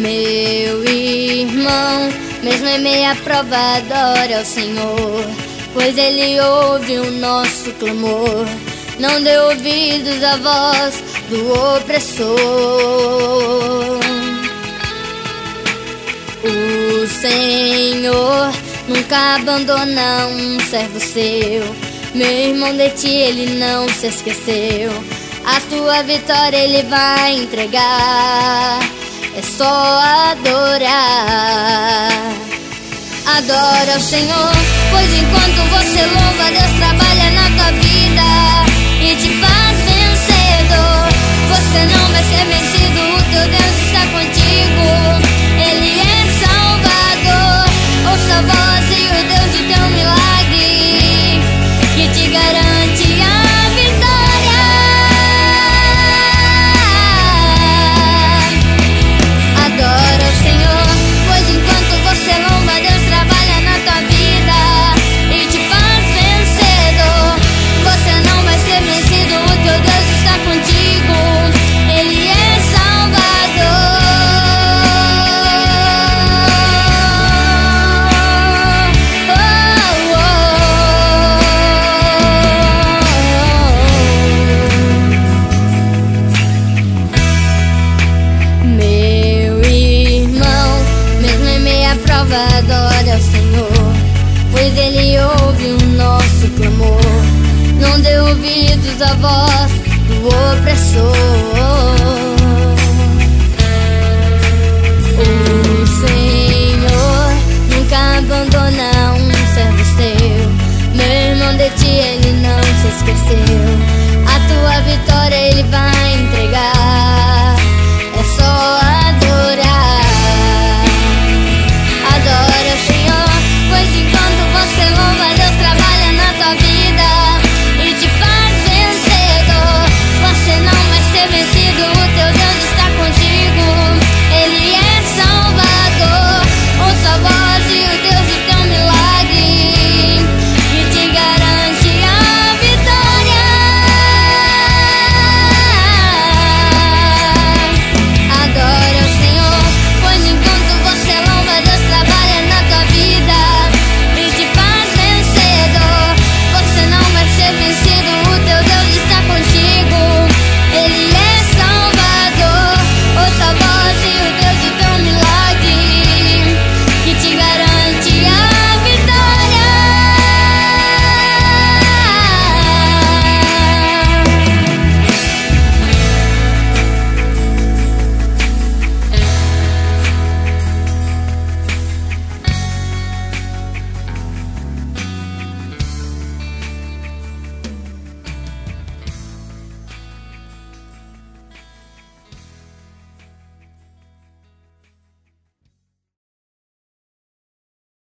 Meu irmão, mesmo em meia prova, adora ao Senhor, pois Ele ouve o nosso clamor. Não dê ouvidos à voz do opressor. O Senhor nunca abandona um servo seu. Meu irmão, de ti Ele não se esqueceu. A tua vitória Ele vai entregar. É só adorar. Adora o Senhor, pois enquanto você louva, Deus trabalha na tua vida e te faz vencedor. Você não vai ser vencido, o teu Deus está contigo. Ele é Salvador. Ouça a voz e o Deus do teu milagre, que te garante a vitória. Adora o Senhor, pois enquanto você louva, Deus trabalha na tua vida e te faz vencedor. Você não vai ser vencido, o teu Deus está contigo. Ele é Salvador. Meu irmão, mesmo em meia prova, adora ao Senhor, pois Ele ouve o nosso clamor. Não dê ouvidos à voz do opressor.